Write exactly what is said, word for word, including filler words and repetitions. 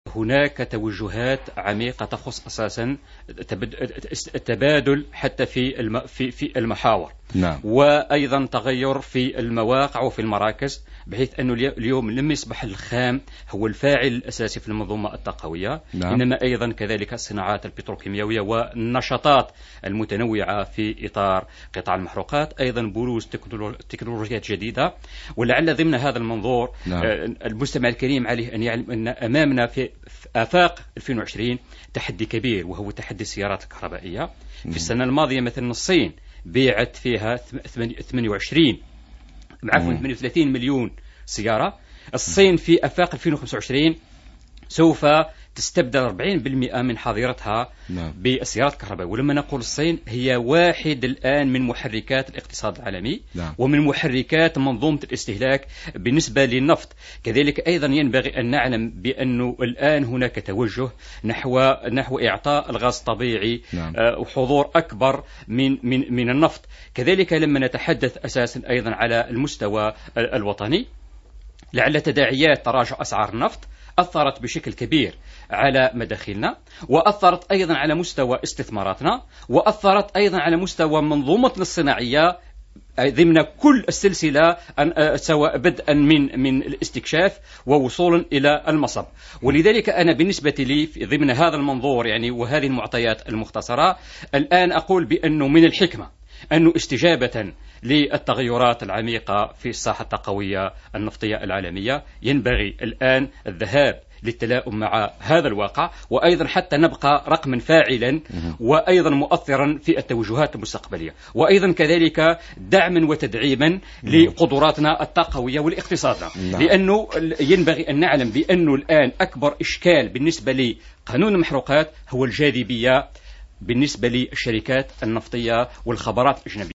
هناك توجهات عميقة تخص أساسا التبادل حتى في في المحاور. نعم. وأيضا تغير في المواقع وفي المراكز، بحيث أنه اليوم لم يصبح الخام هو الفاعل الأساسي في المنظومة الطاقوية. نعم. إنما أيضا كذلك الصناعات البتروكيماوية والنشاطات المتنوعة في إطار قطاع المحروقات، أيضا بروز تكنولوجيات جديدة. ولعل ضمن هذا المنظور نعم. المستمع الكريم عليه أن يعلم أن أمامنا في آفاق ألفين وعشرين تحدي كبير، وهو تحدي السيارات الكهربائية. في السنة الماضية مثلا الصين بيعت فيها ثمانية وعشرين عفوا ثمانية وثلاثين مليون سيارة. الصين في آفاق ألفين وخمسة وعشرين سوف تستبدل أربعين بالمئة من حظيرتها نعم. بالسيارات الكهربائية. ولما نقول الصين هي واحد الآن من محركات الاقتصاد العالمي نعم. ومن محركات منظومة الاستهلاك بالنسبة للنفط. كذلك أيضا ينبغي أن نعلم بأنه الآن هناك توجه نحو نحو إعطاء الغاز الطبيعي نعم. وحضور أكبر من من من النفط. كذلك لما نتحدث أساسا أيضا على المستوى الوطني، لعل تداعيات تراجع أسعار النفط أثرت بشكل كبير على مداخلنا، وأثرت أيضا على مستوى استثماراتنا، وأثرت أيضا على مستوى منظومتنا الصناعية ضمن كل السلسلة، سواء بدءا من من الاستكشاف ووصولا إلى المصب. ولذلك أنا بالنسبة لي ضمن هذا المنظور يعني وهذه المعطيات المختصرة الآن أقول بأنه من الحكمة أنه استجابة للتغيرات العميقة في الساحة الطاقوية النفطية العالمية ينبغي الآن الذهاب للتلاؤم مع هذا الواقع، وأيضا حتى نبقى رقما فاعلا وأيضا مؤثرا في التوجهات المستقبلية، وأيضا كذلك دعما وتدعيما لقدراتنا الطاقوية والاقتصادية. لأنه ينبغي أن نعلم بأنه الآن أكبر إشكال بالنسبة لقانون المحروقات هو الجاذبية بالنسبة للشركات النفطية والخبرات الأجنبية.